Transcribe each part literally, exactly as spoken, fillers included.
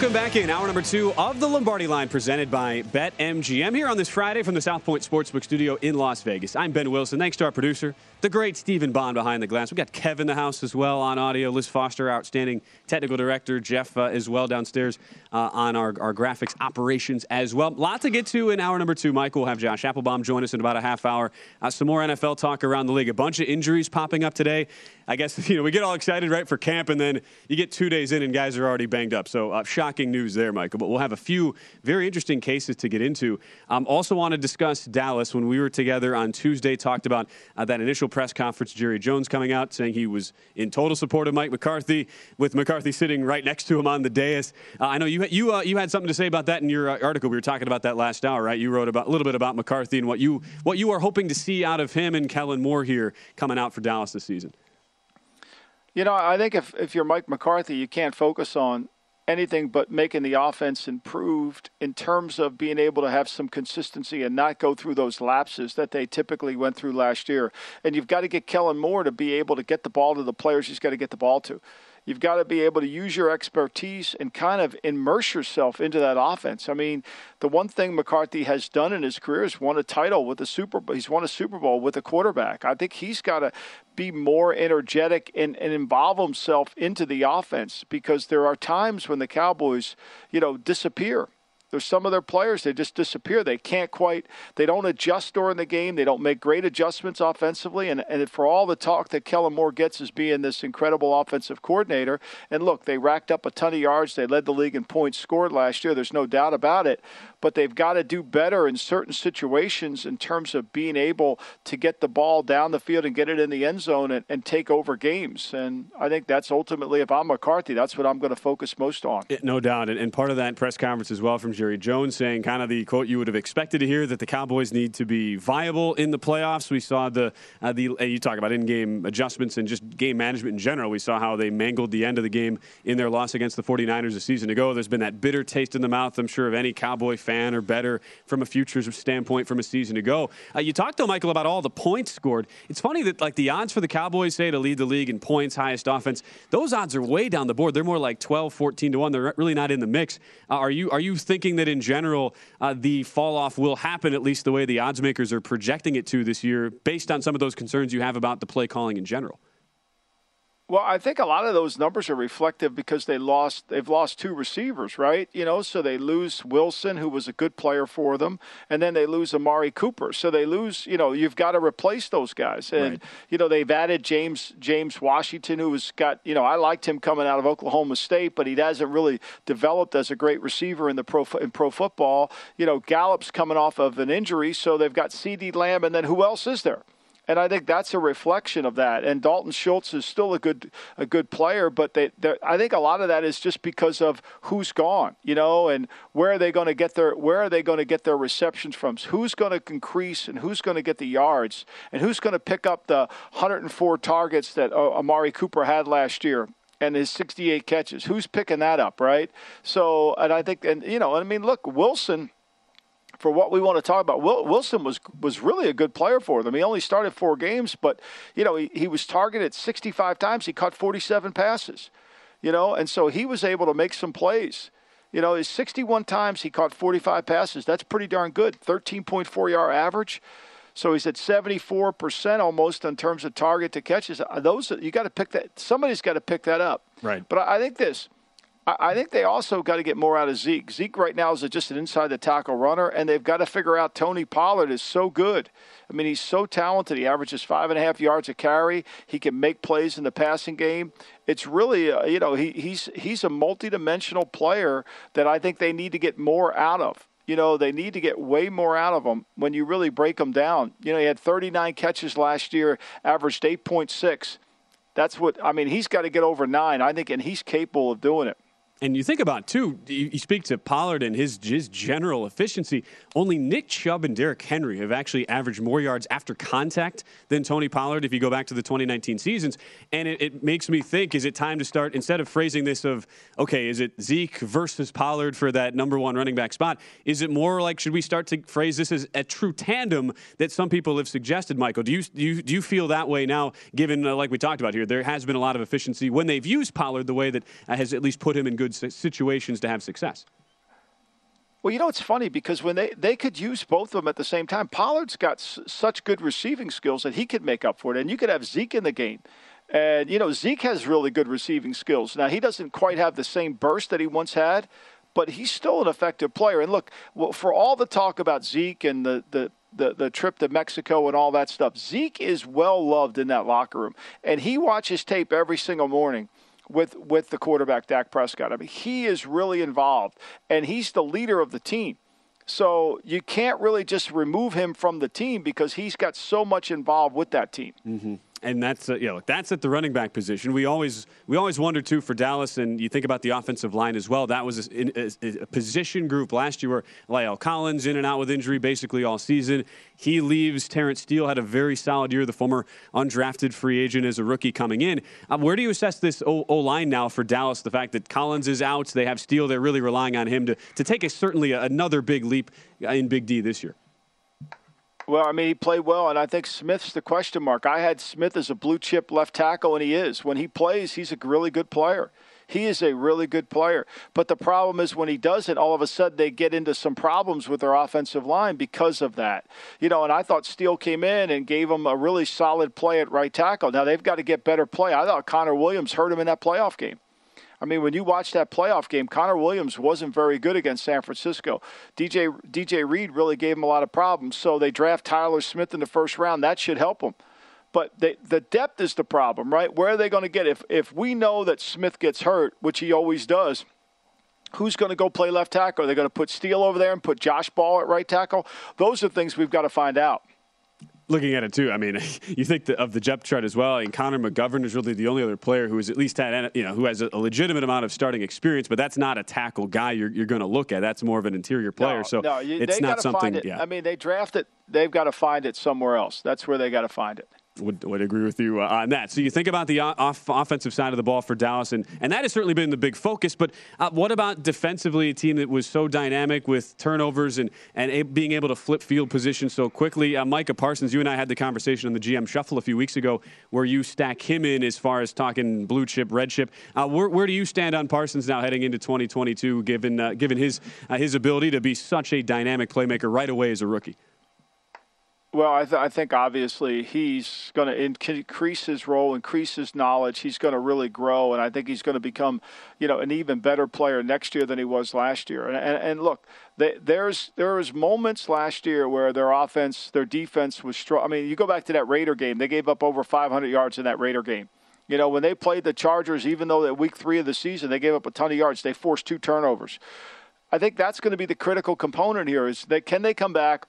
Welcome back in hour number two of the Lombardi Line presented by BetMGM here on this Friday from the South Point Sportsbook studio in Las Vegas. I'm Ben Wilson. Thanks to our producer, the great Stephen Bond behind the glass. We got Kev in the house as well on audio. Liz Foster, outstanding technical director. Jeff uh, as well downstairs uh, on our, our graphics operations as well. Lot to get to in hour number two. Michael will have Josh Applebaum join us in about a half hour. Uh, some more N F L talk around the league. A bunch of injuries popping up today. I guess, you know, we get all excited, right, for camp, and then you get two days in and guys are already banged up. So uh, shocking news there, Michael. But we'll have a few very interesting cases to get into. Um, also want to discuss Dallas. When we were together on Tuesday, talked about uh, that initial press conference, Jerry Jones coming out saying he was in total support of Mike McCarthy, with McCarthy sitting right next to him on the dais. Uh, I know you you uh, you had something to say about that in your uh, article. We were talking about that last hour, right? You wrote about a little bit about McCarthy and what you what you are hoping to see out of him and Kellen Moore here coming out for Dallas this season. You know, I think if, if you're Mike McCarthy, you can't focus on anything but making the offense improved in terms of being able to have some consistency and not go through those lapses that they typically went through last year. And you've got to get Kellen Moore to be able to get the ball to the players he's got to get the ball to. You've got to be able to use your expertise and kind of immerse yourself into that offense. I mean, the one thing McCarthy has done in his career is won a title with a Super Bowl. He's won a Super Bowl with a quarterback. I think he's got to be more energetic and, and involve himself into the offense, because there are times when the Cowboys, you know, disappear. There's some of their players, they just disappear. They can't quite, they don't adjust during the game. They don't make great adjustments offensively. And, and for all the talk that Kellen Moore gets as being this incredible offensive coordinator, and look, they racked up a ton of yards. They led the league in points scored last year. There's no doubt about it. But they've got to do better in certain situations in terms of being able to get the ball down the field and get it in the end zone and, and take over games. And I think that's ultimately, if I'm McCarthy, that's what I'm going to focus most on. It, no doubt. And, and part of that press conference as well from Jerry Jones saying kind of the quote you would have expected to hear, that the Cowboys need to be viable in the playoffs. We saw the, uh, the uh, you talk about in-game adjustments and just game management in general. We saw how they mangled the end of the game in their loss against the forty-niners a season ago. There's been that bitter taste in the mouth, I'm sure, of any Cowboy fan, or better from a futures standpoint from a season ago. Uh, you talked, though, Michael, about all the points scored. It's funny that, like, the odds for the Cowboys, say, to lead the league in points, highest offense, those odds are way down the board. They're more like twelve, fourteen to one. They're really not in the mix. Uh, are you are you thinking that in general uh, the fall-off will happen, at least the way the odds makers are projecting it to this year, based on some of those concerns you have about the play calling in general? Well, I think a lot of those numbers are reflective because they lost. They've lost two receivers, right? You know, so they lose Wilson, who was a good player for them, and then they lose Amari Cooper. So they lose. You know, you've got to replace those guys, and right. you know they've added James James Washington, who has got. You know, I liked him coming out of Oklahoma State, but he hasn't really developed as a great receiver in the pro in pro football. You know, Gallup's coming off of an injury, so they've got CeeDee Lamb, and then who else is there? And I think that's a reflection of that. And Dalton Schultz is still a good a good player, but they, I think a lot of that is just because of who's gone, you know, and where are they going to get their where are they going to get their receptions from? Who's going to increase and who's going to get the yards and who's going to pick up the one hundred four targets that uh, Amari Cooper had last year and his sixty-eight catches? Who's picking that up, right? So, and I think, and you know, I mean, look, Wilson. For what we want to talk about, Wilson was was really a good player for them. He only started four games, but, you know, he, he was targeted sixty-five times. He caught forty-seven passes, you know, and so he was able to make some plays. You know, his sixty-one times he caught forty-five passes. That's pretty darn good, thirteen point four yard average. So he's at seventy-four percent almost in terms of target to catches. Those you got to pick that. Somebody's got to pick that up. Right. But I think this. I think they also got to get more out of Zeke. Zeke right now is just an inside-the-tackle runner, and they've got to figure out Tony Pollard is so good. I mean, he's so talented. He averages five and a half yards a carry. He can make plays in the passing game. It's really, uh, you know, he, he's he's a multidimensional player that I think they need to get more out of. You know, they need to get way more out of him when you really break them down. You know, he had thirty-nine catches last year, averaged eight point six. That's what, I mean, he's got to get over nine, I think, and he's capable of doing it. And you think about, too, you speak to Pollard and his, his general efficiency. Only Nick Chubb and Derrick Henry have actually averaged more yards after contact than Tony Pollard if you go back to the twenty nineteen seasons. And it, it makes me think, is it time to start, instead of phrasing this of, okay, is it Zeke versus Pollard for that number one running back spot? Is it more like, should we start to phrase this as a true tandem that some people have suggested, Michael? Do you do you, do you feel that way now, given, uh, like we talked about here, there has been a lot of efficiency when they've used Pollard the way that uh, has at least put him in good good situations to have success. Well, you know, it's funny because when they, they could use both of them at the same time, Pollard's got s- such good receiving skills that he could make up for it. And you could have Zeke in the game. And, you know, Zeke has really good receiving skills. Now, he doesn't quite have the same burst that he once had, but he's still an effective player. And look, well, for all the talk about Zeke and the, the, the, the trip to Mexico and all that stuff, Zeke is well loved in that locker room. And he watches tape every single morning with with the quarterback, Dak Prescott. I mean, he is really involved, and he's the leader of the team. So you can't really just remove him from the team because he's got so much involved with that team. Mm-hmm. And that's uh, you know that's at the running back position. We always we always wonder too for Dallas, and you think about the offensive line as well. That was a, a, a position group last year where La'el Collins in and out with injury basically all season. He leaves. Terrence Steele had a very solid year, the former undrafted free agent as a rookie coming in. Um, where do you assess this O line now for Dallas? The fact that Collins is out, they have Steele. They're really relying on him to to take a certainly another big leap in Big D this year. Well, I mean, he played well, and I think Smith's the question mark. I had Smith as a blue-chip left tackle, and he is. When he plays, he's a really good player. He is a really good player. But the problem is when he doesn't, all of a sudden they get into some problems with their offensive line because of that. You know, and I thought Steele came in and gave him a really solid play at right tackle. Now, they've got to get better play. I thought Connor Williams hurt him in that playoff game. I mean, when you watch that playoff game, Connor Williams wasn't very good against San Francisco. D J D J Reed really gave him a lot of problems. So they draft Tyler Smith in the first round. That should help him. But they, the depth is the problem, right? Where are they going to get? If if we know that Smith gets hurt, which he always does, who's going to go play left tackle? Are they going to put Steele over there and put Josh Ball at right tackle? Those are things we've got to find out. Looking at it, too, I mean, you think the, of the depth chart as well, and Connor McGovern is really the only other player who has at least had, you know, who has a, a legitimate amount of starting experience, but that's not a tackle guy you're, you're going to look at. That's more of an interior player, no, so no, you, it's not something, find it. yeah. I mean, they draft it. They've got to find it somewhere else. That's where they got to find it. Would, would agree with you uh, on that. So you think about the off offensive side of the ball for Dallas, and, and that has certainly been the big focus. But uh, what about defensively, a team that was so dynamic with turnovers and, and a, being able to flip field position so quickly? Uh, Micah Parsons, you and I had the conversation on the G M Shuffle a few weeks ago where you stack him in as far as talking blue chip, red chip. Uh, where, where do you stand on Parsons now heading into twenty twenty-two, given, uh, given his, uh, his ability to be such a dynamic playmaker right away as a rookie? Well, I, th- I think obviously he's going to increase his role, increase his knowledge. He's going to really grow, and I think he's going to become, you know, an even better player next year than he was last year. And, and, and look, they, there's there was moments last year where their offense, their defense was strong. I mean, you go back to that Raider game; they gave up over five hundred yards in that Raider game. You know, when they played the Chargers, even though at week three of the season they gave up a ton of yards, they forced two turnovers. I think that's going to be the critical component here: is that can they come back,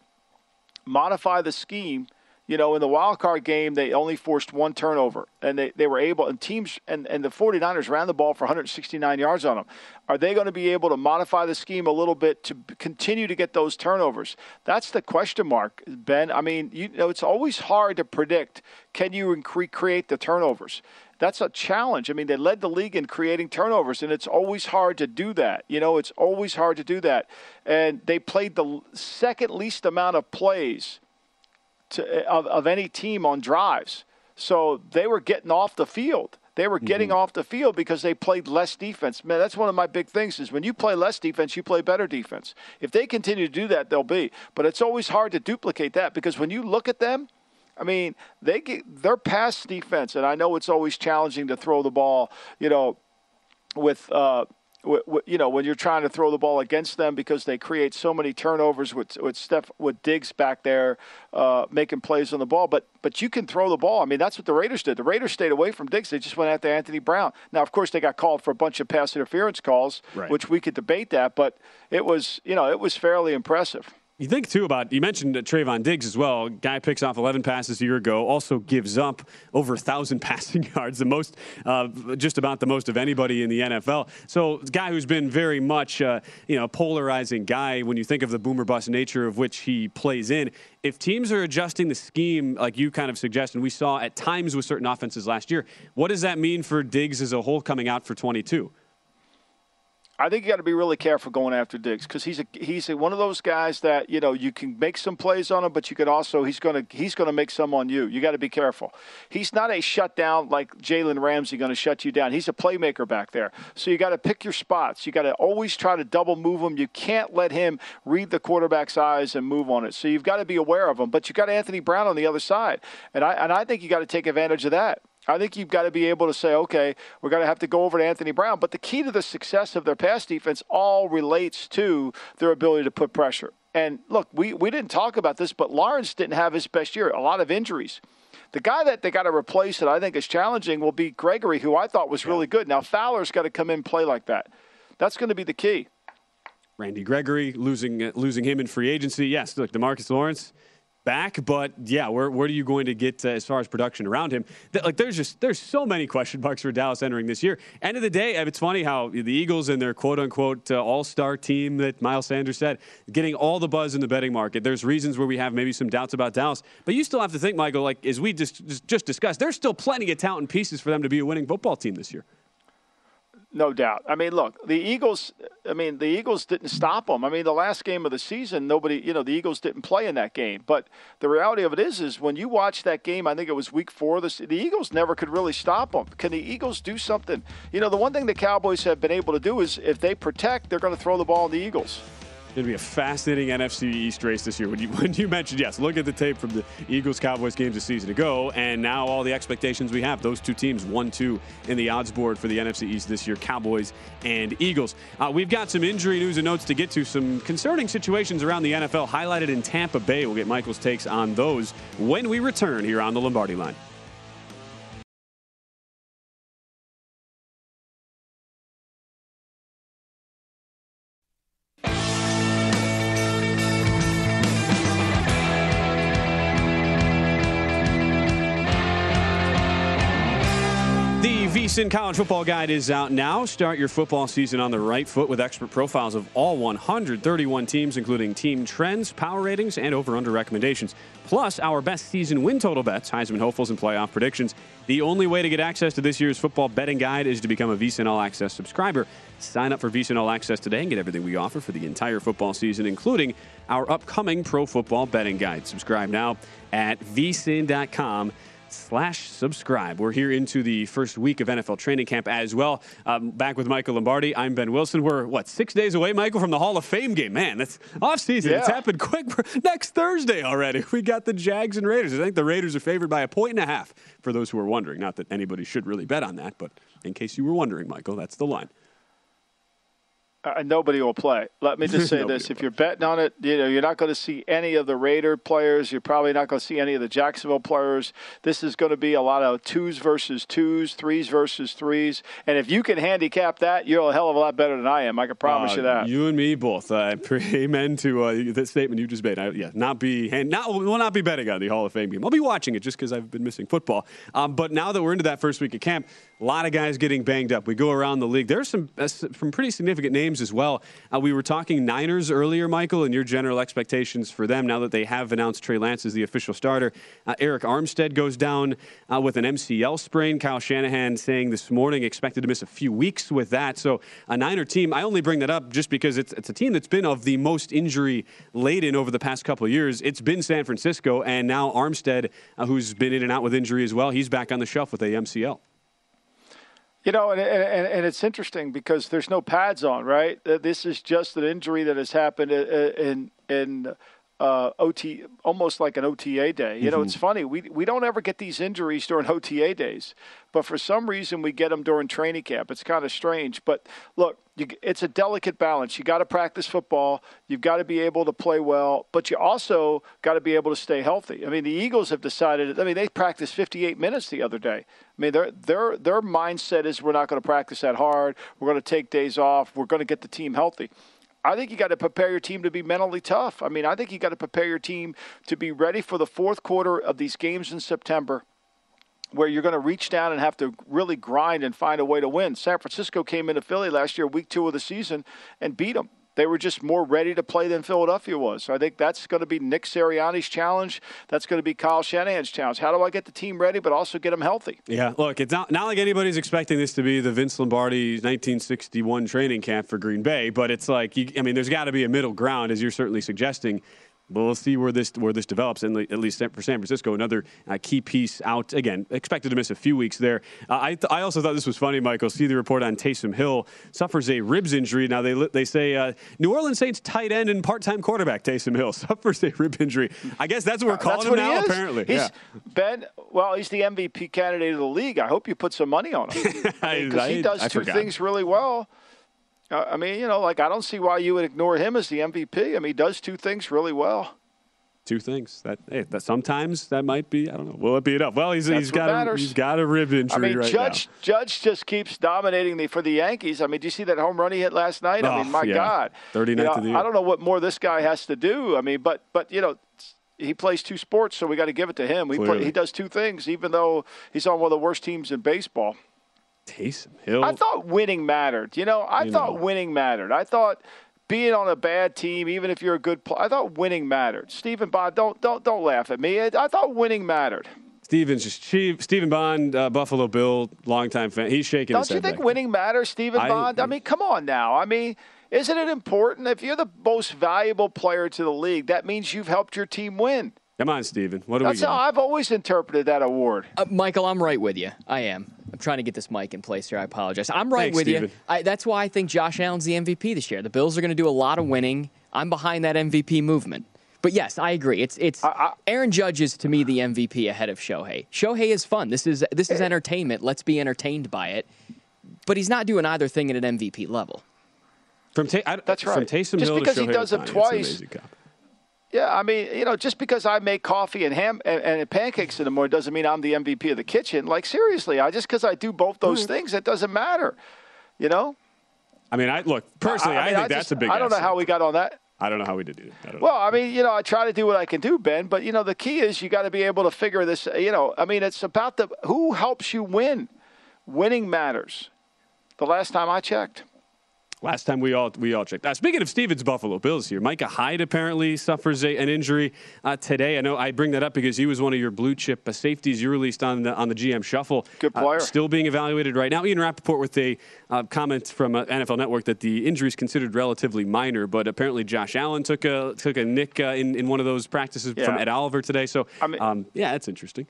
modify the scheme. You know, in the wild card game, they only forced one turnover, and they, they were able, and teams, and, and the 49ers ran the ball for one hundred sixty-nine yards on them. Are they going to be able to modify the scheme a little bit to continue to get those turnovers? That's the question mark, Ben. I mean, you know, it's always hard to predict, can you recreate the turnovers? That's a challenge. I mean, they led the league in creating turnovers, and it's always hard to do that. You know, it's always hard to do that. And they played the second least amount of plays to, of, of any team on drives. So they were getting off the field. They were getting mm-hmm. off the field because they played less defense. Man, that's one of my big things is when you play less defense, you play better defense. If they continue to do that, they'll be. But it's always hard to duplicate that because when you look at them, I mean, they get their pass defense, and I know it's always challenging to throw the ball, you know, with, uh, with, with you know, when you're trying to throw the ball against them because they create so many turnovers with with Steph with Diggs back there uh, making plays on the ball. But but you can throw the ball. I mean, that's what the Raiders did. The Raiders stayed away from Diggs. They just went after Anthony Brown. Now, of course, they got called for a bunch of pass interference calls, right, which we could debate that. But it was, you know, it was fairly impressive. You think, too, about, you mentioned Trayvon Diggs as well. Guy picks off eleven passes a year ago, also gives up over one thousand passing yards, the most, uh, just about the most of anybody in the N F L. So, guy who's been very much, uh, you know, a polarizing guy when you think of the boomer bust nature of which he plays in. If teams are adjusting the scheme, like you kind of suggest, and we saw at times with certain offenses last year, what does that mean for Diggs as a whole coming out for twenty-two? I think you got to be really careful going after Diggs because he's a, he's a, one of those guys that, you know, you can make some plays on him, but you could also he's going to he's going to make some on you. You got to be careful. He's not a shutdown like Jalen Ramsey going to shut you down. He's a playmaker back there. So you got to pick your spots. You got to always try to double move him. You can't let him read the quarterback's eyes and move on it. So you've got to be aware of him. But you got Anthony Brown on the other side, and I and I think you got to take advantage of that. I think you've got to be able to say, okay, we're going to have to go over to Anthony Brown. But the key to the success of their pass defense all relates to their ability to put pressure. And, look, we, we didn't talk about this, but Lawrence didn't have his best year, a lot of injuries. The guy that they got to replace that I think is challenging will be Gregory, who I thought was really good. Now, Fowler's got to come in and play like that. That's going to be the key. Randy Gregory, losing uh, losing him in free agency. Yes, look, DeMarcus Lawrence back, but yeah, where where are you going to get uh, as far as production around him? Th- like, there's just there's so many question marks for Dallas entering this year. End of the day, it's funny how the Eagles and their quote unquote uh, all-star team that Miles Sanders said, getting all the buzz in the betting market. There's reasons where we have maybe some doubts about Dallas, but you still have to think, Michael, like as we just just, just discussed, there's still plenty of talent and pieces for them to be a winning football team this year. No doubt. I mean, look, the Eagles, I mean, the Eagles didn't stop them. I mean, the last game of the season, nobody, you know, the Eagles didn't play in that game. But the reality of it is, is when you watch that game, I think it was week four, the, the Eagles never could really stop them. Can the Eagles do something? You know, the one thing the Cowboys have been able to do is if they protect, they're going to throw the ball in the Eagles. It's going to be a fascinating N F C East race this year. When you when you mentioned, yes, look at the tape from the Eagles-Cowboys games a season ago, and now all the expectations we have. Those two teams, one two in the odds board for the N F C East this year, Cowboys and Eagles. Uh, we've got some injury news and notes to get to, some concerning situations around the N F L highlighted in Tampa Bay. We'll get Michael's takes on those when we return here on the Lombardi Line. VSiN College Football Guide is out now. Start your football season on the right foot with expert profiles of all one hundred thirty-one teams, including team trends, power ratings, and over-under recommendations. Plus, our best season win total bets, Heisman hopefuls, and playoff predictions. The only way to get access to this year's football betting guide is to become a VSiN All Access subscriber. Sign up for VSiN All Access today and get everything we offer for the entire football season, including our upcoming pro football betting guide. Subscribe now at V S I N dot com. slash subscribe. We're here into the first week of N F L training camp as well. Um, back with Michael Lombardi. I'm Ben Wilson. We're, what, six days away, Michael, from the Hall of Fame game. Man, that's off-season. Yeah. It's happened quick. Next Thursday already. We got the Jags and Raiders. I think the Raiders are favored by a point and a half, for those who are wondering. Not that anybody should really bet on that, but in case you were wondering, Michael, that's the line. Uh, nobody will play. Let me just say this. If you're betting on it, you know, you're not going to see any of the Raider players. You're probably not going to see any of the Jacksonville players. This is going to be a lot of twos versus twos, threes versus threes. And if you can handicap that, you're a hell of a lot better than I am. I can promise uh, you that. You and me both. Uh, amen to uh, the statement you just made. I, yeah, not be hand, not will not be betting on the Hall of Fame game. I'll be watching it just because I've been missing football. Um, but now that we're into that first week of camp, a lot of guys getting banged up. We go around the league. There's some uh, some pretty significant names as well. Uh, we were talking Niners earlier, Michael, and your general expectations for them now that they have announced Trey Lance as the official starter. Uh, Eric Armstead goes down uh, with an M C L sprain. Kyle Shanahan saying this morning expected to miss a few weeks with that. So a Niner team, I only bring that up just because it's, it's a team that's been of the most injury-laden over the past couple of years. It's been San Francisco, and now Armstead, uh, who's been in and out with injury as well, he's back on the shelf with a M C L. You know, and, and and it's interesting because there's no pads on, right? This is just an injury that has happened in in uh, O T, almost like an O T A day. You mm-hmm. know, it's funny. We we don't ever get these injuries during O T A days, but for some reason we get them during training camp. It's kind of strange. But look, you, it's a delicate balance. You got to practice football. You've got to be able to play well, but you also got to be able to stay healthy. I mean, the Eagles have decided. I mean, they practiced fifty-eight minutes the other day. I mean, their their their mindset is we're not going to practice that hard. We're going to take days off. We're going to get the team healthy. I think you got to prepare your team to be mentally tough. I mean, I think you got to prepare your team to be ready for the fourth quarter of these games in September, where you're going to reach down and have to really grind and find a way to win. San Francisco came into Philly last year, week two of the season, and beat them. They were just more ready to play than Philadelphia was. So I think that's going to be Nick Sirianni's challenge. That's going to be Kyle Shanahan's challenge. How do I get the team ready but also get them healthy? Yeah, look, it's not, not like anybody's expecting this to be the Vince Lombardi nineteen sixty-one training camp for Green Bay, but it's like, you, I mean, there's got to be a middle ground, as you're certainly suggesting. But we'll see where this where this develops, and at least for San Francisco, another uh, key piece out. Again, expected to miss a few weeks there. Uh, I th- I also thought this was funny, Michael. See the report on Taysom Hill suffers a ribs injury. Now they they say uh, New Orleans Saints tight end and part-time quarterback Taysom Hill suffers a rib injury. I guess that's what we're calling uh, him now. He apparently, he's, yeah. Ben. Well, he's the M V P candidate of the league. I hope you put some money on him because he does I two forgot. things really well. Uh, I mean, you know, like I don't see why you would ignore him as the M V P. I mean, he does two things really well. Two things that hey, that sometimes that might be I don't know. Will it be enough? Well, he's That's he's got a, he's got a rib injury I mean, right Judge now. Judge just keeps dominating the for the Yankees. I mean, do you see that home run he hit last night? Oh, I mean, my yeah. God, thirty-ninth you know, of the year. I don't know what more this guy has to do. I mean, but but you know, he plays two sports, so we got to give it to him. He play, he does two things, even though he's on one of the worst teams in baseball. Taysom Hill. I thought winning mattered. You know, I you thought know. winning mattered. I thought being on a bad team, even if you're a good player, I thought winning mattered. Stephen Bond, don't don't don't laugh at me. I, I thought winning mattered. Stephen's just cheap. Stephen Bond, uh, Buffalo Bill, longtime fan. He's shaking Don't his you head think back winning matters, Stephen I- Bond? I mean, come on now. I mean, isn't it important? If you're the most valuable player to the league, that means you've helped your team win. Come on, Stephen. What do That's we how got? I've always interpreted that award. Uh, Michael, I'm right with you. I am. I'm trying to get this mic in place here. I apologize. I'm right Thanks, with Steven. you. I, that's why I think Josh Allen's the M V P this year. The Bills are going to do a lot of winning. I'm behind that M V P movement. But yes, I agree. It's it's I, I, Aaron Judge is to me the M V P ahead of Shohei. Shohei is fun. This is this is entertainment. Let's be entertained by it. But he's not doing either thing at an M V P level. From Ta- I, That's right. From Taysom Just Hill because to he Shohei does it Ohtani, it's an twice. amazing comp. Yeah, I mean, you know, just because I make coffee and ham and, and pancakes in the morning doesn't mean I'm the M V P of the kitchen. Like, seriously, I just because I do both those things, it doesn't matter. You know? I mean, I look personally. I, I, mean, think I that's just, a big. I don't know asset. how we got on that. I don't know how we did it. I don't know. Well, I mean, you know, I try to do what I can do, Ben. But you know, the key is you got to be able to figure this. You know, I mean, it's about the who helps you win. Winning matters. The last time I checked. Last time we all we all checked. Uh, speaking of Stevens Buffalo Bills here, Micah Hyde apparently suffers a, an injury uh, today. I know I bring that up because he was one of your blue chip uh, safeties you released on the on the G M Shuffle. Good player. Uh, still being evaluated right now. Ian Rappaport with a uh, comment from uh, N F L Network that the injury is considered relatively minor, but apparently Josh Allen took a took a nick uh, in in one of those practices Yeah. from Ed Oliver today. So I mean- um, yeah, that's interesting.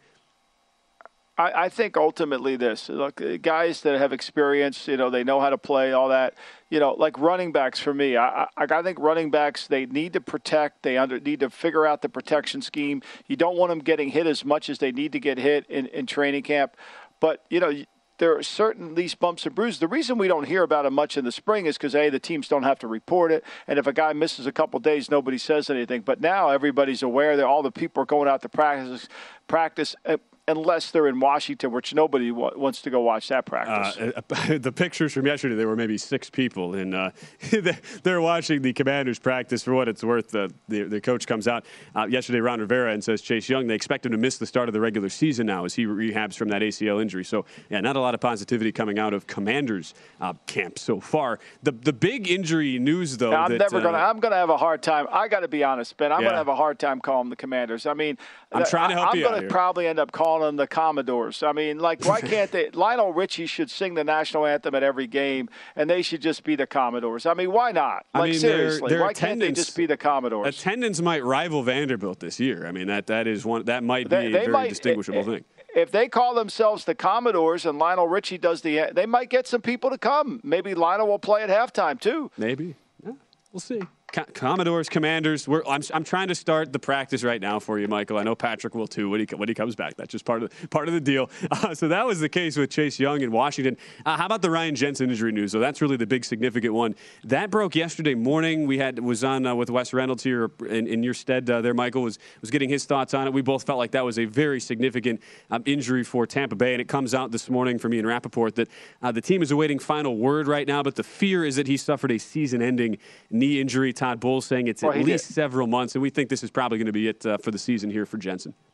I, I think ultimately this, look, guys that have experience, you know, they know how to play, all that. You know, like running backs for me, I, I, I think running backs, they need to protect. They under, need to figure out the protection scheme. You don't want them getting hit as much as they need to get hit in, in training camp. But, you know, there are certain these bumps and bruises. The reason we don't hear about it much in the spring is because, A, the teams don't have to report it. And if a guy misses a couple days, nobody says anything. But now everybody's aware that all the people are going out to practice, practice uh, unless they're in Washington, which nobody wa- wants to go watch that practice. Uh, the pictures from yesterday, there were maybe six people, and uh, they're watching the Commanders practice. For what it's worth, uh, the, the coach comes out uh, yesterday, Ron Rivera, and says Chase Young, they expect him to miss the start of the regular season now as he rehabs from that A C L injury. So, yeah, not a lot of positivity coming out of Commanders uh, camp so far. The the big injury news, though, Now, I'm that, never uh, gonna. I'm gonna have a hard time. I got to be honest, Ben. I'm Yeah. gonna have a hard time calling the Commanders. I mean, I'm trying to help I'm you out gonna here. probably end up calling them the Commodores. I mean, like, why can't they? Lionel Richie should sing the national anthem at every game, and they should just be the Commodores. I mean, why not? I Like, mean, their- seriously, their why can't they attendance- just be the Commodores? attendance might rival Vanderbilt this year. I mean, that that is one that might be They- a they very might- distinguishable eh, thing. If they call themselves the Commodores and Lionel Richie does the, they might get some people to come. Maybe Lionel will play at halftime too. Maybe. Yeah, we'll see. Co- Commodores, Commanders. We're, I'm, I'm trying to start the practice right now for you, Michael. I know Patrick will too when he when he comes back. That's just part of the, part of the deal. Uh, so that was the case with Chase Young in Washington. Uh, how about the Ryan Jensen injury news? So that's really the big significant one. That broke yesterday morning. We had was on uh, with Wes Reynolds here in, in your stead uh, there. Michael was was getting his thoughts on it. We both felt like that was a very significant um, injury for Tampa Bay, and it comes out this morning from Ian Rappaport that uh, the team is awaiting final word right now. But the fear is that he suffered a season-ending knee injury. Todd Bowles saying it's Well, at he least did. several months, and we think this is probably going to be it uh, for the season here for Jensen.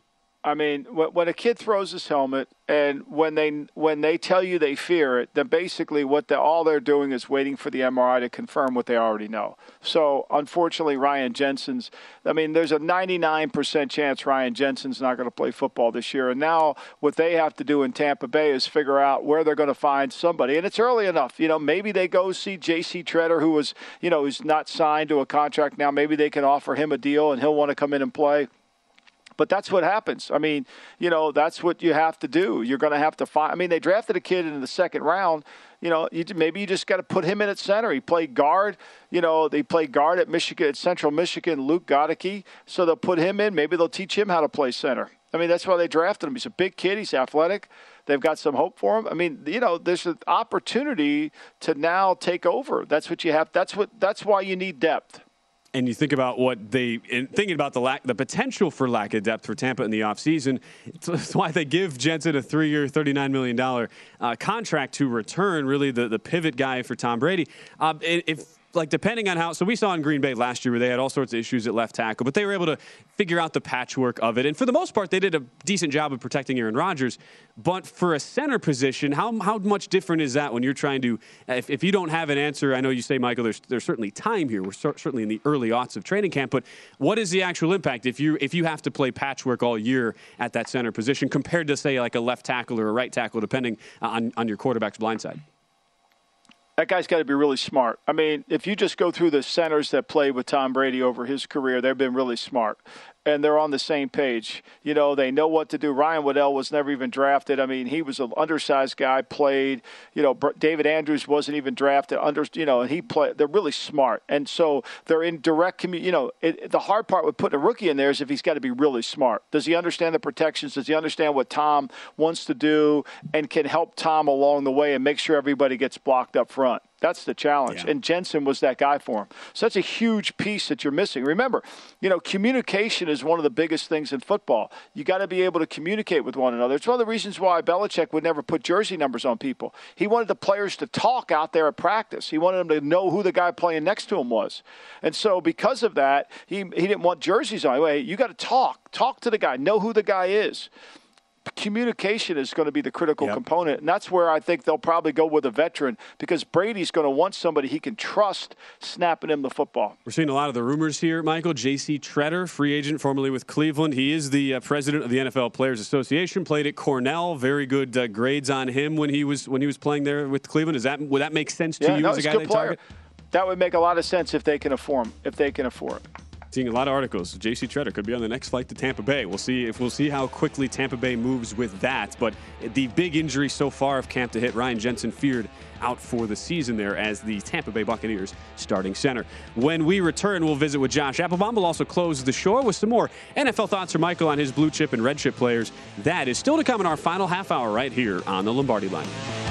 I mean, when a kid throws his helmet and when they when they tell you they fear it, then basically what they, all they're doing is waiting for the M R I to confirm what they already know. So, unfortunately, Ryan Jensen's – I mean, there's a ninety-nine percent chance Ryan Jensen's not going to play football this year. And now what they have to do in Tampa Bay is figure out where they're going to find somebody. And it's early enough. You know, maybe they go see J C Tretter, who was, you know, who's not signed to a contract now. Maybe they can offer him a deal and he'll want to come in and play. But that's what happens. I mean, you know, that's what you have to do. You're going to have to find – I mean, they drafted a kid in the second round. You know, you, maybe you just got to put him in at center. He played guard. You know, they played guard at Michigan, at Central Michigan, Luke Godicke. So they'll put him in. Maybe they'll teach him how to play center. I mean, that's why they drafted him. He's a big kid. He's athletic. They've got some hope for him. I mean, you know, there's an opportunity to now take over. That's what you have. That's what. That's why you need depth. And you think about what they in thinking about the lack, the potential for lack of depth for Tampa in the offseason. That's why they give Jensen a three-year, thirty-nine million dollars uh, contract to return, really the, the pivot guy for Tom Brady. Uh, if Like, depending on how – so we saw in Green Bay last year where they had all sorts of issues at left tackle, but they were able to figure out the patchwork of it. And for the most part, they did a decent job of protecting Aaron Rodgers. But for a center position, how how much different is that when you're trying to – if, if you don't have an answer, I know you say, Michael, there's there's certainly time here. We're cer- certainly in the early aughts of training camp. But what is the actual impact if you if you have to play patchwork all year at that center position compared to, say, like a left tackle or a right tackle, depending on, on your quarterback's blind side? That guy's got to be really smart. I mean, if you just go through the centers that played with Tom Brady over his career, they've been really smart. And they're on the same page. You know, they know what to do. Ryan Waddell was never even drafted. I mean, he was an undersized guy, played. You know, David Andrews wasn't even drafted. Under, you know, and he played. They're really smart. And so they're in direct commu. You know, it, the hard part with putting a rookie in there is if he's got to be really smart. Does he understand the protections? Does he understand what Tom wants to do and can help Tom along the way and make sure everybody gets blocked up front? That's the challenge. Yeah. And Jensen was that guy for him. So that's a huge piece that you're missing. Remember, you know, communication is one of the biggest things in football. You got to be able to communicate with one another. It's one of the reasons why Belichick would never put jersey numbers on people. He wanted the players to talk out there at practice. He wanted them to know who the guy playing next to him was. And so because of that, he, he didn't want jerseys on. Anyway, you got to talk. Talk to the guy. Know who the guy is. Communication is going to be the critical yep. component, and that's where I think they'll probably go with a veteran because Brady's going to want somebody he can trust snapping him the football. We're seeing a lot of the rumors here, Michael. J C Tretter, free agent formerly with Cleveland. He is the uh, president of the N F L Players Association, played at Cornell. Very good uh, grades on him when he was when he was playing there with Cleveland. Is that would that make sense to yeah, you no, as a guy a they player. target? That would make a lot of sense if they can afford if they can afford it. Seeing a lot of articles. J C Tretter could be on the next flight to Tampa Bay. We'll see if we'll see how quickly Tampa Bay moves with that. But the big injury so far of camp to hit, Ryan Jensen feared out for the season there as the Tampa Bay Buccaneers starting center. When we return, we'll visit with Josh Applebaum. We'll also close the show with some more N F L thoughts from Michael on his blue chip and red chip players. That is still to come in our final half hour right here on the Lombardi Line.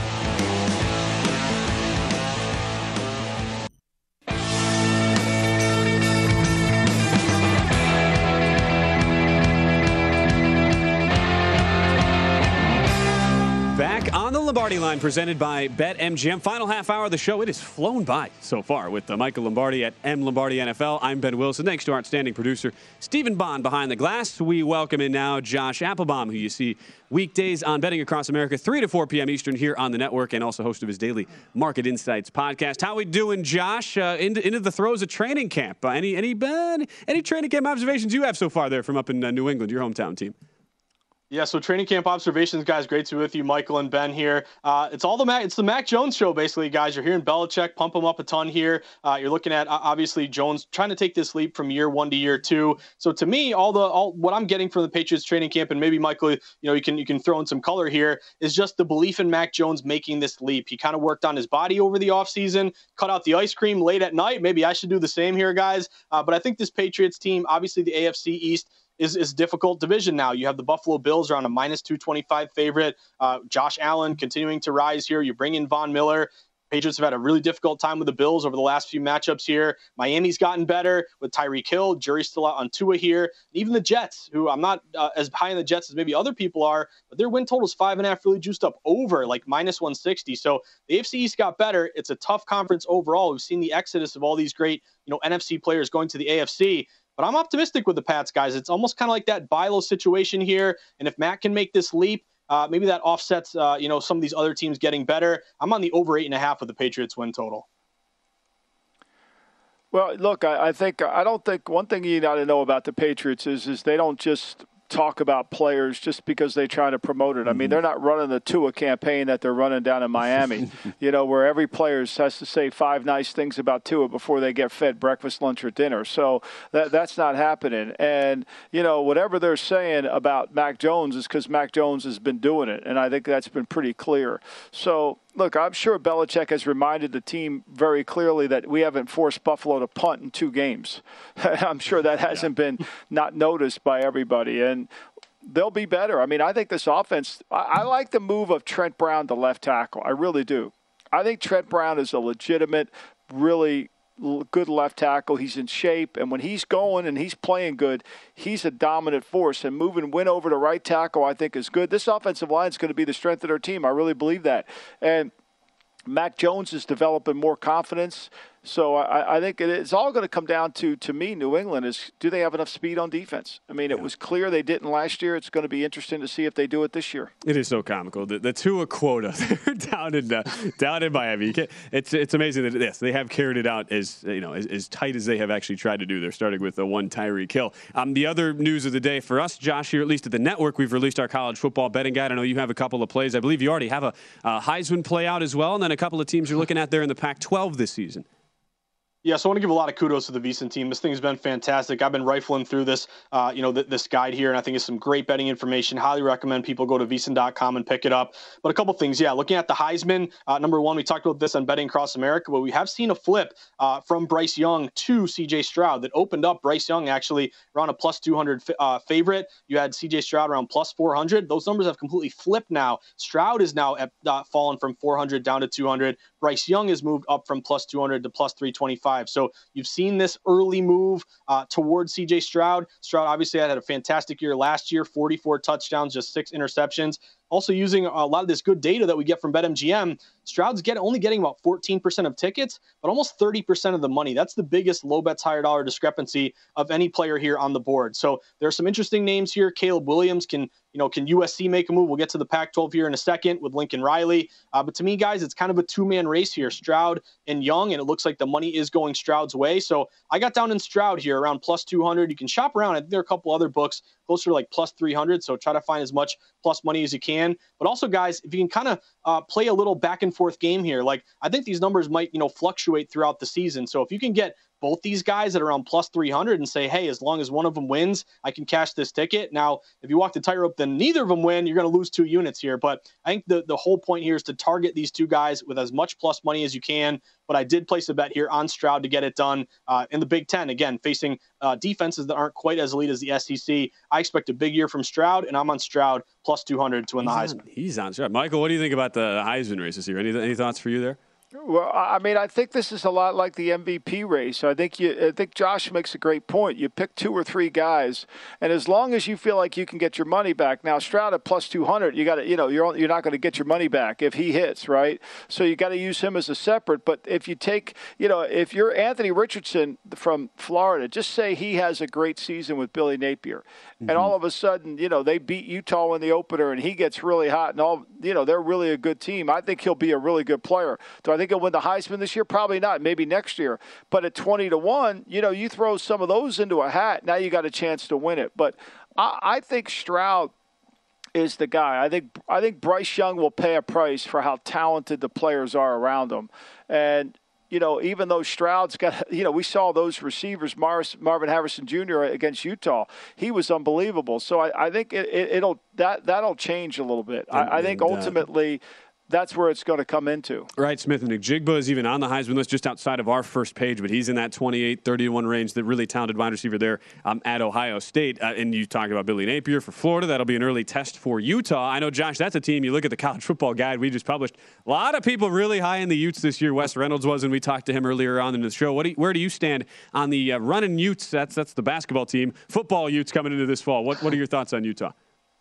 On the Lombardi Line, presented by BetMGM. Final half hour of the show. It has flown by so far with uh, Michael Lombardi at M Lombardi N F L. I'm Ben Wilson. Thanks to our outstanding producer, Stephen Bond, behind the glass. We welcome in now Josh Applebaum, who you see weekdays on Betting Across America, three to four p.m. Eastern here on the network, and also host of his daily Market Insights podcast. How we doing, Josh? Uh, into, into the throes of training camp. Uh, any any uh, any training camp observations you have so far there from up in uh, New England, your hometown team? Yeah, so training camp observations, guys. Great to be with you, Michael and Ben here. Uh, it's all the Mac. It's the Mac Jones show, basically, guys. You're hearing Belichick pump him up a ton here. Uh, you're looking at uh, obviously Jones trying to take this leap from year one to year two. So to me, all the all what I'm getting from the Patriots training camp, and maybe Michael, you know, you can you can throw in some color here, is just the belief in Mac Jones making this leap. He kind of worked on his body over the offseason, cut out the ice cream late at night. Maybe I should do the same here, guys. Uh, but I think this Patriots team, obviously the A F C East, is is difficult division now. You have the Buffalo Bills around a minus two twenty-five favorite. Uh, Josh Allen continuing to rise here. You bring in Von Miller. Patriots have had a really difficult time with the Bills over the last few matchups here. Miami's gotten better with Tyreek Hill. Jury's still out on Tua here. Even the Jets, who I'm not uh, as high on the Jets as maybe other people are, but their win total is five and a half, really juiced up over like minus one sixty. So the A F C East got better. It's a tough conference overall. We've seen the exodus of all these great, you know, N F C players going to the A F C. But I'm optimistic with the Pats, guys. It's almost kind of like that buy low situation here. And if Matt can make this leap, uh, maybe that offsets, uh, you know, some of these other teams getting better. I'm on the over eight and a half with the Patriots win total. Well, look, I, I think I don't think one thing you got to know about the Patriots is is they don't just talk about players just because they try to promote it. I mean, they're not running the Tua campaign that they're running down in Miami, you know, where every player has to say five nice things about Tua before they get fed breakfast, lunch, or dinner. So that that's not happening. And, you know, whatever they're saying about Mac Jones is because Mac Jones has been doing it, and I think that's been pretty clear. So, look, I'm sure Belichick has reminded the team very clearly that we haven't forced Buffalo to punt in two games. I'm sure that hasn't yeah. been not noticed by everybody. And they'll be better. I mean, I think this offense, I, I like the move of Trent Brown to left tackle. I really do. I think Trent Brown is a legitimate, really good left tackle. He's in shape, and when he's going and he's playing good, he's a dominant force. And moving Wynn over to right tackle, I think, is good. This offensive line is going to be the strength of their team. I really believe that. And Mac Jones is developing more confidence. So I, I think it's all going to come down to, to me, New England, is do they have enough speed on defense? I mean, it was clear they didn't last year. It's going to be interesting to see if they do it this year. It is so comical. The, the Tua quota down in uh, down in Miami. It's it's amazing that yes, they have carried it out as you know as, as tight as they have actually tried to do. They're starting with a one Tyreek Hill. Um, the other news of the day for us, Josh, here at least at the network, we've released our college football betting guide. I know you have a couple of plays. I believe you already have a uh, Heisman play out as well, and then a couple of teams you're looking at there in the Pac twelve this season. Yeah, so I want to give a lot of kudos to the VSiN team. This thing's been fantastic. I've been rifling through this, uh, you know, th- this guide here, and I think it's some great betting information. Highly recommend people go to V S I N dot com and pick it up. But a couple things, yeah, looking at the Heisman, uh, number one, we talked about this on Betting Across America, but we have seen a flip uh, from Bryce Young to C J Stroud that opened up Bryce Young actually around a plus two hundred uh, favorite. You had C J Stroud around plus four hundred. Those numbers have completely flipped now. Stroud is now at, uh, fallen from four hundred down to two hundred. Bryce Young has moved up from plus two hundred to plus three twenty-five. So you've seen this early move uh, towards C J Stroud. Stroud obviously had a fantastic year last year, forty-four touchdowns, just six interceptions. Also using a lot of this good data that we get from BetMGM, Stroud's get, only getting about fourteen percent of tickets, but almost thirty percent of the money. That's the biggest low bets, higher dollar discrepancy of any player here on the board. So there are some interesting names here. Caleb Williams can, you know, can U S C make a move? We'll get to the Pac twelve here in a second with Lincoln Riley. Uh, but to me, guys, it's kind of a two-man race here, Stroud and Young, and it looks like the money is going Stroud's way. So I got down in Stroud here around plus two hundred. You can shop around. I think there are a couple other books closer to like plus three hundred. So try to find as much plus money as you can. But also, guys, if you can kind of uh, play a little back and forth game here, like I think these numbers might, you know, fluctuate throughout the season. So if you can get both these guys at around plus three hundred and say, hey, as long as one of them wins, I can cash this ticket. Now, if you walk the tightrope, then neither of them win, you're going to lose two units here. But I think the, the whole point here is to target these two guys with as much plus money as you can. But I did place a bet here on Stroud to get it done uh, in the Big Ten. Again, facing uh, defenses that aren't quite as elite as the S E C. I expect a big year from Stroud, and I'm on Stroud plus two hundred to win he's the Heisman. On, he's on Stroud. Michael, what do you think about the Heisman race this year? Any, any thoughts for you there? Well, I mean, I think this is a lot like the M V P race. I think you, I think Josh makes a great point. You pick two or three guys, and as long as you feel like you can get your money back. Now, Stroud at plus two hundred, you got to, you know, you're you're not going to get your money back if he hits, right? So you got to use him as a separate. But if you take, you know, if you're Anthony Richardson from Florida, just say he has a great season with Billy Napier, mm-hmm. and all of a sudden, you know, they beat Utah in the opener, and he gets really hot, and all, you know, they're really a good team. I think he'll be a really good player. Do I think he'll win the Heisman this year? Probably not. Maybe next year. But at twenty to one, you know, you throw some of those into a hat, now you got a chance to win it. But I, I think Stroud is the guy. I think I think Bryce Young will pay a price for how talented the players are around him. And, you know, even though Stroud's got, you know, we saw those receivers, Morris, Marvin Harrison Junior against Utah. He was unbelievable. So I, I think it, it, it'll that, that'll change a little bit. And, I, I think ultimately – that's where it's going to come into. Right, Smith-Njigba is even on the Heisman list just outside of our first page, but he's in that twenty-eight thirty to one range, the really talented wide receiver there um, at Ohio State. Uh, and you talked about Billy Napier for Florida. That'll be an early test for Utah. I know, Josh, that's a team. You look at the college football guide we just published. A lot of people really high in the Utes this year. Wes Reynolds was, and we talked to him earlier on in the show. What do you, where do you stand on the uh, running Utes? That's, that's the basketball team. Football Utes coming into this fall. What, what are your thoughts on Utah?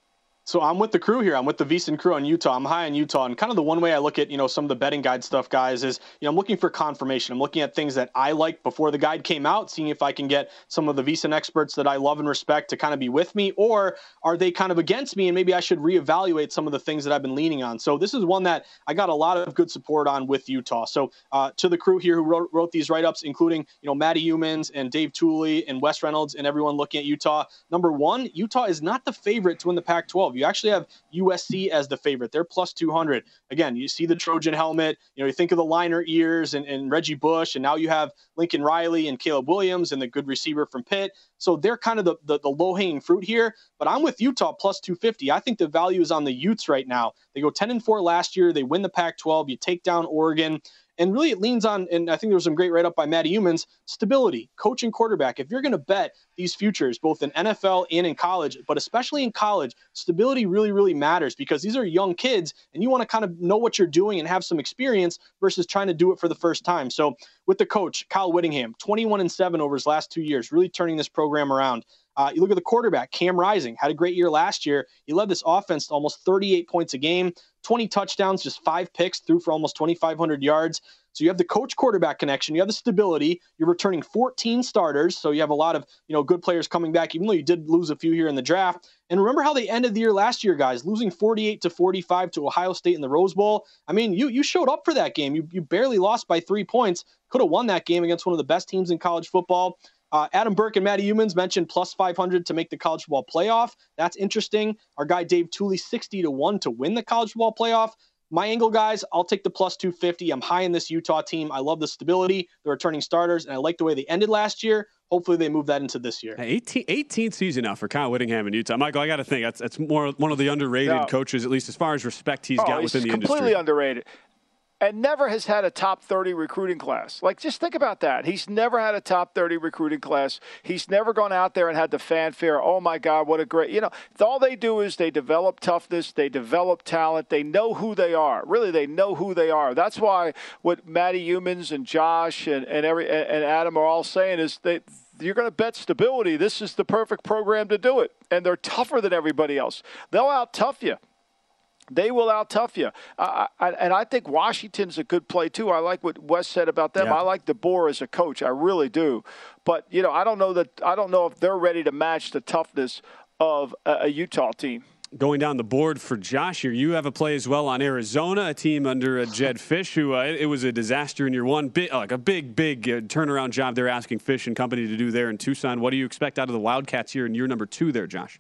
So I'm with the crew here. I'm with the VSiN crew on Utah. I'm high on Utah. And kind of the one way I look at, you know, some of the betting guide stuff, guys, is, you know, I'm looking for confirmation. I'm looking at things that I like before the guide came out, seeing if I can get some of the VSiN experts that I love and respect to kind of be with me, or are they kind of against me and maybe I should reevaluate some of the things that I've been leaning on. So this is one that I got a lot of good support on with Utah. So uh, to the crew here who wrote, wrote these write-ups, including, you know, Matty Humans and Dave Tooley and Wes Reynolds and everyone looking at Utah. Number one, Utah is not the favorite to win the Pac twelve. You actually have U S C as the favorite. They're plus two hundred. Again, you see the Trojan helmet, you know, you think of the liner ears and, and Reggie Bush, and now you have Lincoln Riley and Caleb Williams and the good receiver from Pitt. So they're kind of the, the, the low-hanging fruit here. But I'm with Utah plus two fifty. I think the value is on the Utes right now. They go ten and four last year. They win the Pac twelve. You take down Oregon. And really it leans on, and I think there was some great write-up by Matty Humans, stability, coach and quarterback. If you're going to bet these futures, both in N F L and in college, but especially in college, stability really, really matters because these are young kids and you want to kind of know what you're doing and have some experience versus trying to do it for the first time. So with the coach, Kyle Whittingham, twenty-one and seven over his last two years, really turning this program around. Uh, you look at the quarterback, Cam Rising, had a great year last year. He led this offense to almost thirty-eight points a game, twenty touchdowns, just five picks, threw for almost twenty-five hundred yards. So you have the coach-quarterback connection. You have the stability. You're returning fourteen starters, so you have a lot of, you know, good players coming back, even though you did lose a few here in the draft. And remember how they ended the year last year, guys, losing forty-eight to forty-five to Ohio State in the Rose Bowl. I mean, you you showed up for that game. You you barely lost by three points. Could have won that game against one of the best teams in college football. Uh, Adam Burke and Matty Humans mentioned plus five hundred to make the college football playoff. That's interesting. Our guy Dave Tooley, sixty to one to win the college football playoff. My angle, guys, I'll take the plus two fifty. I'm high in this Utah team. I love the stability, the returning starters, and I like the way they ended last year. Hopefully they move that into this year. eighteenth season now for Kyle Whittingham in Utah. Michael, I got to think that's that's more one of the underrated no. coaches, at least as far as respect he's oh, got he's within the industry. Completely underrated. And never has had a top thirty recruiting class. Like, just think about that. He's never had a top thirty recruiting class. He's never gone out there and had the fanfare. Oh, my God, what a great – you know, all they do is they develop toughness. They develop talent. They know who they are. Really, they know who they are. That's why what Matty Humans and Josh and, and, every, and Adam are all saying is they – you're going to bet stability. This is the perfect program to do it. And they're tougher than everybody else. They'll out-tough you. They will out-tough you. Uh, I, and I think Washington's a good play, too. I like what Wes said about them. Yeah. I like DeBoer as a coach. I really do. But, you know, I don't know that I don't know if they're ready to match the toughness of a, a Utah team. Going down the board for Josh here, you have a play as well on Arizona, a team under uh, Jed Fish, who uh, it, it was a disaster in year one. Big, like a big, big uh, turnaround job they're asking Fish and company to do there in Tucson. What do you expect out of the Wildcats here in year number two there, Josh?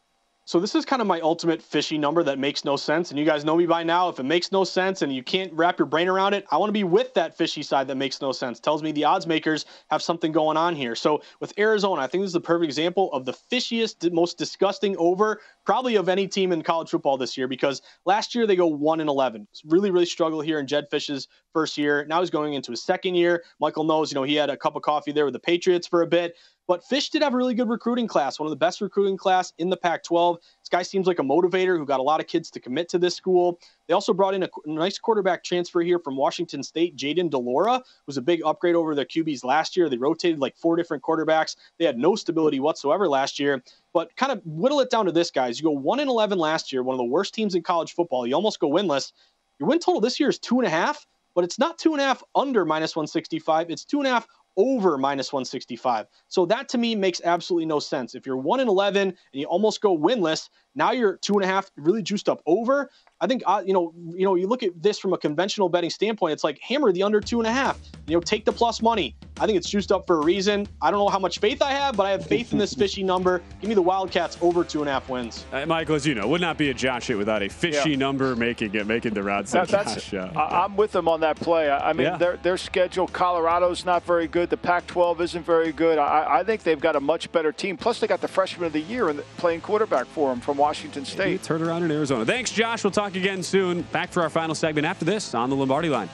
So this is kind of my ultimate fishy number that makes no sense. And you guys know me by now. If it makes no sense and you can't wrap your brain around it, I want to be with that fishy side that makes no sense. Tells me the odds makers have something going on here. So with Arizona, I think this is the perfect example of the fishiest, most disgusting over probably of any team in college football this year, because last year they go one and eleven. Really, really struggle here in Jed Fish's first year. Now he's going into his second year. Michael knows, you know, he had a cup of coffee there with the Patriots for a bit. But Fish did have a really good recruiting class, one of the best recruiting class in the Pac twelve. This guy seems like a motivator who got a lot of kids to commit to this school. They also brought in a nice quarterback transfer here from Washington State, Jaden DeLora, who's a big upgrade over the Q Bs last year. They rotated like four different quarterbacks. They had no stability whatsoever last year. But kind of whittle it down to this, guys. You go one and eleven last year, one of the worst teams in college football. You almost go winless. Your win total this year is two and a half, but it's not two and a half under minus one sixty-five. It's two and a half over minus one sixty-five. So that to me makes absolutely no sense. If you're one and eleven and you almost go winless, now you're two and a half really juiced up over. I think, uh, you know, you know, you look at this from a conventional betting standpoint, it's like hammer the under two and a half, you know, take the plus money. I think it's juiced up for a reason. I don't know how much faith I have, but I have faith in this fishy number. Give me the Wildcats over two and a half wins. Uh, Michael, as you know, would not be a Josh hit without a fishy yeah. number making it, making the route. That, that's, uh, I, I'm with them on that play. I, I mean, yeah. their, their schedule, Colorado's not very good. The Pac twelve isn't very good. I, I think they've got a much better team. Plus, they got the freshman of the year and playing quarterback for them from Washington State. Maybe turn around in Arizona. Thanks, Josh. We'll talk again soon. Back for our final segment after this on the Lombardi Line.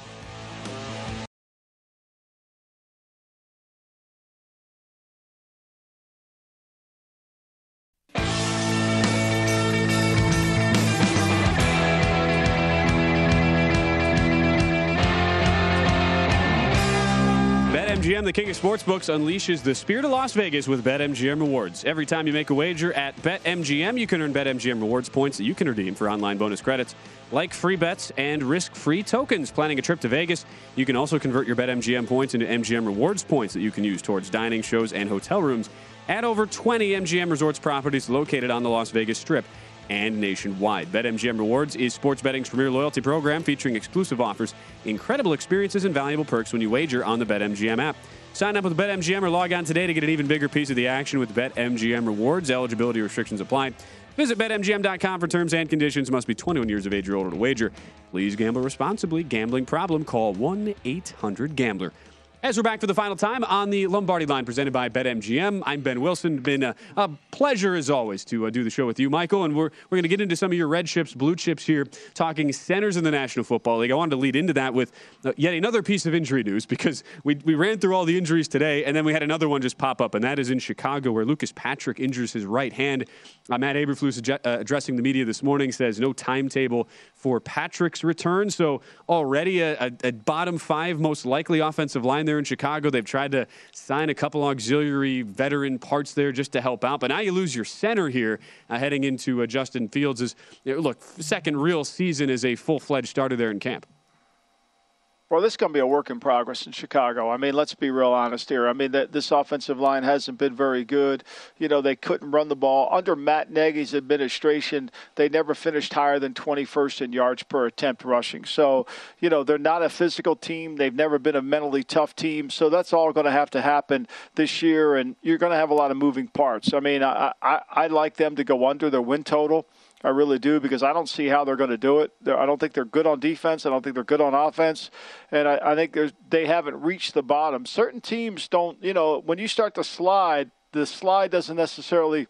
BetMGM, the king of sportsbooks, unleashes the spirit of Las Vegas with BetMGM Rewards. Every time you make a wager at BetMGM, you can earn BetMGM Rewards points that you can redeem for online bonus credits like free bets and risk-free tokens. Planning a trip to Vegas, you can also convert your BetMGM points into M G M Rewards points that you can use towards dining, shows, and hotel rooms at over twenty M G M Resorts properties located on the Las Vegas Strip and nationwide. BetMGM Rewards is sports betting's premier loyalty program featuring exclusive offers, incredible experiences, and valuable perks when you wager on the BetMGM app. Sign up with BetMGM or log on today to get an even bigger piece of the action with BetMGM Rewards. Eligibility restrictions apply. Visit Bet M G M dot com for terms and conditions. Must be twenty-one years of age or older to wager. Please gamble responsibly. Gambling problem? Call one eight hundred gambler. As we're back for the final time on the Lombardi Line presented by BetMGM, I'm Ben Wilson. Been a, a pleasure, as always, to uh, do the show with you, Michael. And we're, we're going to get into some of your red chips, blue chips here, talking centers in the National Football League. I wanted to lead into that with uh, yet another piece of injury news because we, we ran through all the injuries today, and then we had another one just pop up, and that is in Chicago where Lucas Patrick injures his right hand. Uh, Matt Eberflus uh, addressing the media this morning says no timetable for Patrick's return. So already a, a, a bottom five most likely offensive line there in Chicago. They've tried to sign a couple auxiliary veteran parts there just to help out. But now you lose your center here uh, heading into uh, Justin Fields. Is, you know, look, second real season as a full-fledged starter there in camp. Well, this is going to be a work in progress in Chicago. I mean, let's be real honest here. I mean, that this offensive line hasn't been very good. You know, they couldn't run the ball. Under Matt Nagy's administration, they never finished higher than twenty-first in yards per attempt rushing. So, you know, they're not a physical team. They've never been a mentally tough team. So that's all going to have to happen this year, and you're going to have a lot of moving parts. I mean, I, I, I'd like them to go under their win total. I really do, because I don't see how they're going to do it. They're, I don't think they're good on defense. I don't think they're good on offense. And I, I think there's, they haven't reached the bottom. Certain teams don't, you know, when you start to slide, the slide doesn't necessarily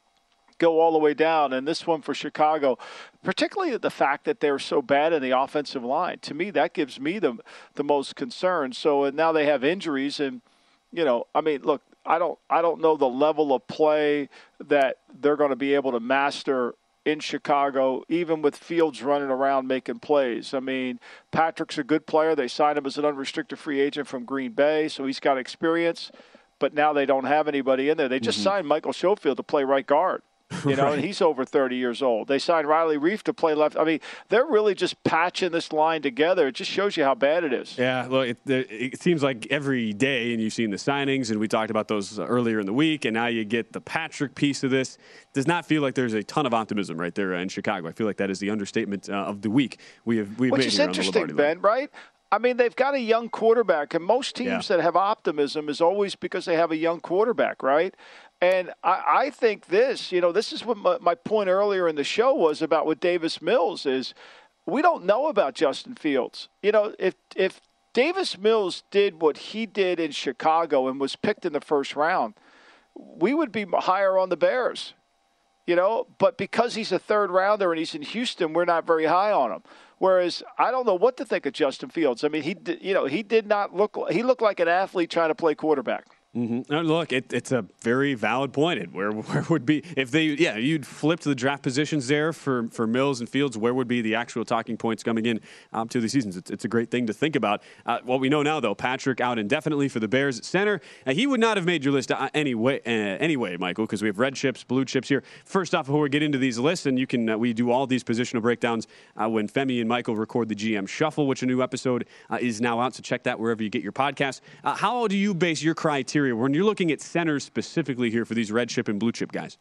go all the way down. And this one for Chicago, particularly the fact that they're so bad in the offensive line, to me, that gives me the, the most concern. So and now they have injuries. And, you know, I mean, look, I don't, I don't know the level of play that they're going to be able to master in Chicago, even with Fields running around making plays. I mean, Patrick's a good player. They signed him as an unrestricted free agent from Green Bay, so he's got experience. But now they don't have anybody in there. They just mm-hmm. signed Michael Schofield to play right guard. You know, right. and he's over thirty years old. They signed Riley Reif to play left. I mean, they're really just patching this line together. It just shows you how bad it is. Yeah, look, it, it seems like every day, and you've seen the signings, and we talked about those earlier in the week, and now you get the Patrick piece of this. Does not feel like there's a ton of optimism right there in Chicago. I feel like that is the understatement uh, of the week we have we have Which made is here on the interesting, Lombardi Ben, line. Right? I mean, they've got a young quarterback, and most teams yeah. that have optimism is always because they have a young quarterback, right? And I, I think this, you know, this is what my, my point earlier in the show was about with Davis Mills is we don't know about Justin Fields. You know, if if Davis Mills did what he did in Chicago and was picked in the first round, we would be higher on the Bears, you know. But because he's a third rounder and he's in Houston, we're not very high on him. Whereas I don't know what to think of Justin Fields. I mean, he did, you know, he did not look – he looked like an athlete trying to play quarterback. Mm-hmm. No, look, it, it's a very valid point. It, where, where would be if they, yeah, you'd flipped the draft positions there for, for Mills and Fields. Where would be the actual talking points coming in um, to the seasons? It's, it's a great thing to think about. Uh, what we know now, though, Patrick out indefinitely for the Bears at center. Uh, he would not have made your list uh, anyway, uh, anyway, Michael, because we have red chips, blue chips here. First off, before we get into these lists, and you can uh, we do all these positional breakdowns uh, when Femi and Michael record the G M Shuffle, which a new episode uh, is now out. So check that wherever you get your podcast. Uh, how do you base your criteria when you're looking at centers specifically here for these red chip and blue chip guys?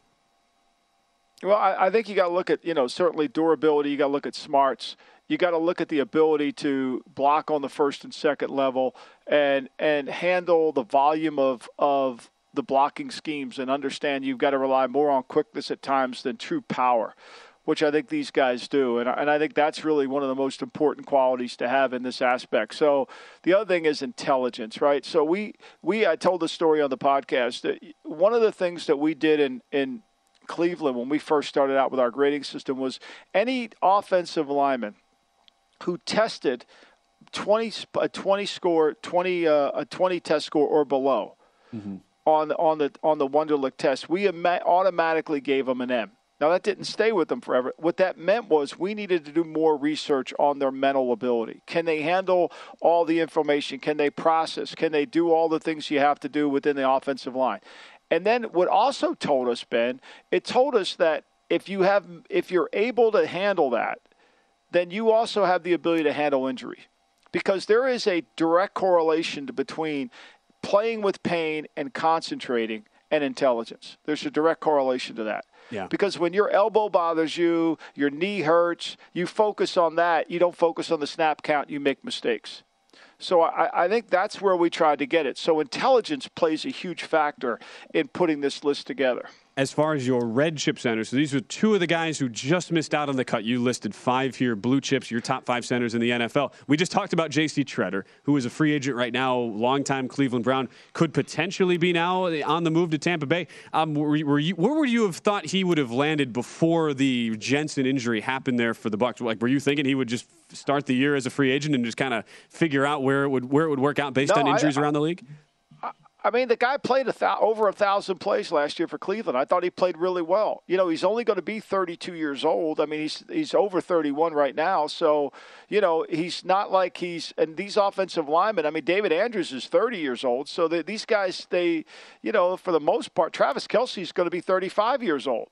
Well, I, I think you got to look at, you know, certainly durability. You got to look at smarts. You got to look at the ability to block on the first and second level and and handle the volume of of the blocking schemes and understand you've got to rely more on quickness at times than true power, which I think these guys do. And, and I think that's really one of the most important qualities to have in this aspect. So the other thing is intelligence, right? So we, we I told the story on the podcast that one of the things that we did in, in Cleveland when we first started out with our grading system was any offensive lineman who tested twenty, a twenty score, twenty, uh, a twenty test score or below mm-hmm. on, on the on the Wonderlic test, we automatically gave them an M. Now, that didn't stay with them forever. What that meant was we needed to do more research on their mental ability. Can they handle all the information? Can they process? Can they do all the things you have to do within the offensive line? And then what also told us, Ben, it told us that if you have, if you're able to handle that, then you also have the ability to handle injury. Because there is a direct correlation between playing with pain and concentrating and intelligence. There's a direct correlation to that. Yeah. Because when your elbow bothers you, your knee hurts, you focus on that. You don't focus on the snap count. You make mistakes. So I, I think that's where we tried to get it. So intelligence plays a huge factor in putting this list together. As far as your red chip centers, so these are two of the guys who just missed out on the cut. You listed five here, blue chips, your top five centers in the N F L. We just talked about J C Tretter, who is a free agent right now, longtime Cleveland Brown, could potentially be now on the move to Tampa Bay. Um, were, were you, where would you have thought he would have landed before the Jensen injury happened there for the Bucs? Like, were you thinking he would just start the year as a free agent and just kind of figure out where it would where it would work out based no, on injuries I, around the league? I mean, the guy played a th- over a thousand plays last year for Cleveland. I thought he played really well. You know, he's only going to be thirty-two years old. I mean, he's he's over thirty-one right now. So, you know, he's not like he's – and these offensive linemen, I mean, David Andrews is thirty years old. So they, these guys, they, you know, for the most part, Travis Kelce's going to be thirty-five years old.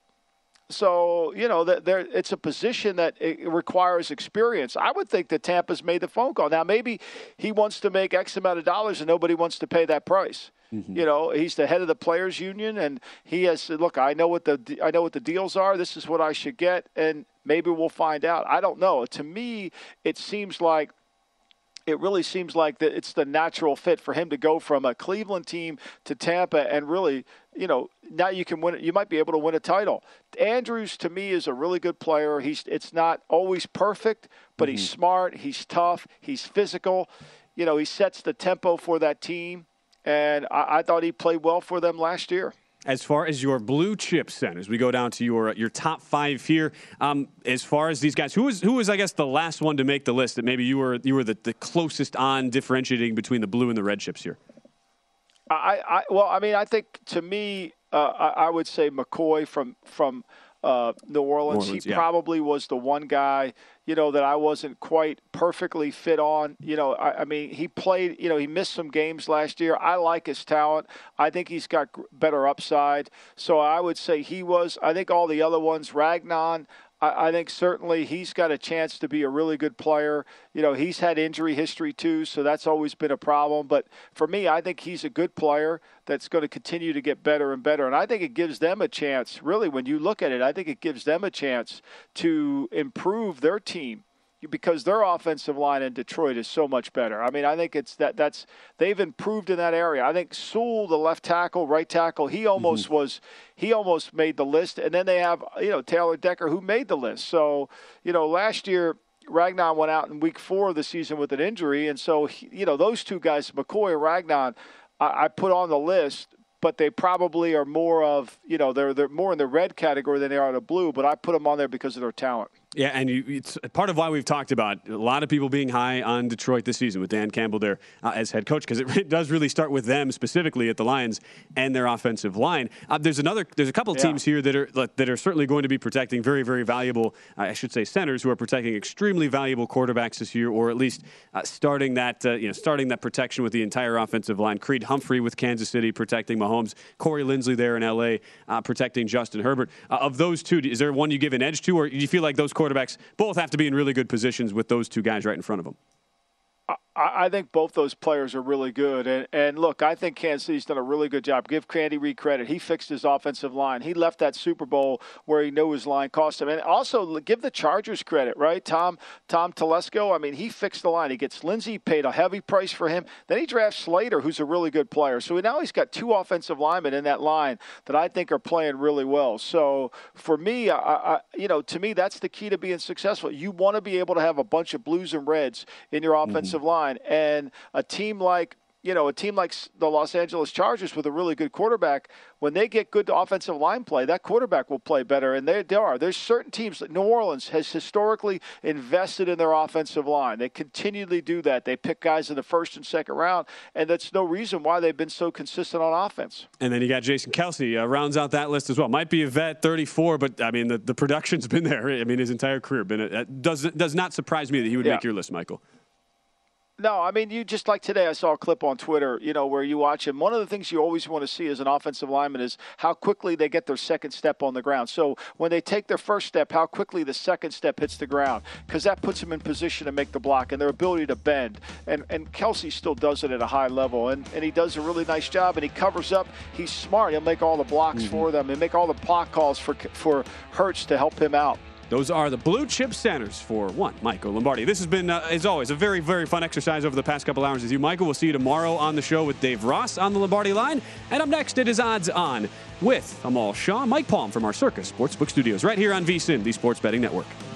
So, you know, that there it's a position that it requires experience. I would think that Tampa's made the phone call. Now, maybe he wants to make X amount of dollars and nobody wants to pay that price. Mm-hmm. You know, he's the head of the players union, and he has said, look, I know what the I know what the deals are. This is what I should get, and maybe we'll find out. I don't know. To me, it seems like it really seems like that it's the natural fit for him to go from a Cleveland team to Tampa, and really, you know, now you can win. You might be able to win a title. Andrews, to me, is a really good player. He's it's not always perfect, but mm-hmm. he's smart. He's tough. He's physical. You know, he sets the tempo for that team. And I, I thought he played well for them last year. As far as your blue chip centers, we go down to your your top five here. Um, as far as these guys, who was who was I guess the last one to make the list that maybe you were you were the, the closest on differentiating between the blue and the red chips here? I, I well, I mean, I think to me, uh, I, I would say McCoy from from uh, New Orleans. New Orleans he yeah. probably was the one guy, you know, that I wasn't quite perfectly fit on. You know, I, I mean, he played, you know, he missed some games last year. I like his talent. I think he's got better upside. So I would say he was. I think all the other ones, Ragnon, I, I think certainly he's got a chance to be a really good player. You know, he's had injury history too, so that's always been a problem. But for me, I think he's a good player that's going to continue to get better and better. And I think it gives them a chance, really, when you look at it, I think it gives them a chance to improve their team because their offensive line in Detroit is so much better. I mean, I think it's that that's they've improved in that area. I think Sewell, the left tackle, right tackle, he almost mm-hmm. was he almost made the list. And then they have, you know, Taylor Decker, who made the list. So, you know, last year Ragnon went out in week four of the season with an injury. And so, he, you know, those two guys, McCoy and Ragnon, I, I put on the list, but they probably are more of, you know, they're they're more in the red category than they are in the blue, but I put them on there because of their talent. Yeah, and you, it's part of why we've talked about a lot of people being high on Detroit this season with Dan Campbell there uh, as head coach, because it, it does really start with them specifically at the Lions and their offensive line. Uh, there's another, there's a couple of yeah. teams here that are that are certainly going to be protecting very, very valuable, uh, I should say, centers who are protecting extremely valuable quarterbacks this year, or at least uh, starting that, uh, you know, starting that protection with the entire offensive line. Creed Humphrey with Kansas City protecting Mahomes, Corey Linsley there in L A uh, protecting Justin Herbert. Uh, of those two, is there one you give an edge to, or do you feel like those quarterbacks both have to be in really good positions with those two guys right in front of them? I think both those players are really good. And, and look, I think Kansas City's done a really good job. Give Andy Reid credit. He fixed his offensive line. He left that Super Bowl where he knew his line cost him. And also give the Chargers credit, right? Tom Tom Telesco, I mean, he fixed the line. He gets Lindsey, paid a heavy price for him. Then he drafts Slater, who's a really good player. So now he's got two offensive linemen in that line that I think are playing really well. So for me, I, I, you know, to me, that's the key to being successful. You want to be able to have a bunch of blues and reds in your offensive mm-hmm. line. And a team like you know, a team like the Los Angeles Chargers with a really good quarterback, when they get good offensive line play, that quarterback will play better. And they, there are. There's certain teams, like New Orleans has historically invested in their offensive line. They continually do that. They pick guys in the first and second round, and that's no reason why they've been so consistent on offense. And then you got Jason Kelce, uh, rounds out that list as well. Might be a vet, thirty-four, but, I mean, the, the production's been there. I mean, his entire career. Been a, does, does not surprise me that he would yeah. make your list, Michael. No, I mean, you just like today, I saw a clip on Twitter, you know, where you watch him. One of the things you always want to see as an offensive lineman is how quickly they get their second step on the ground. So when they take their first step, how quickly the second step hits the ground, because that puts them in position to make the block and their ability to bend. And and Kelce still does it at a high level, and, and he does a really nice job, and he covers up. He's smart. He'll make all the blocks mm-hmm. for them and make all the block calls for for Hurts to help him out. Those are the blue chip centers for one, Michael Lombardi. This has been, uh, as always, a very, very fun exercise over the past couple hours with you, Michael. We'll see you tomorrow on the show with Dave Ross on the Lombardi line. And up next, it is Odds On with Amal Shaw, Mike Palm from our Circus Sportsbook Studios right here on V S I N, the Sports Betting Network.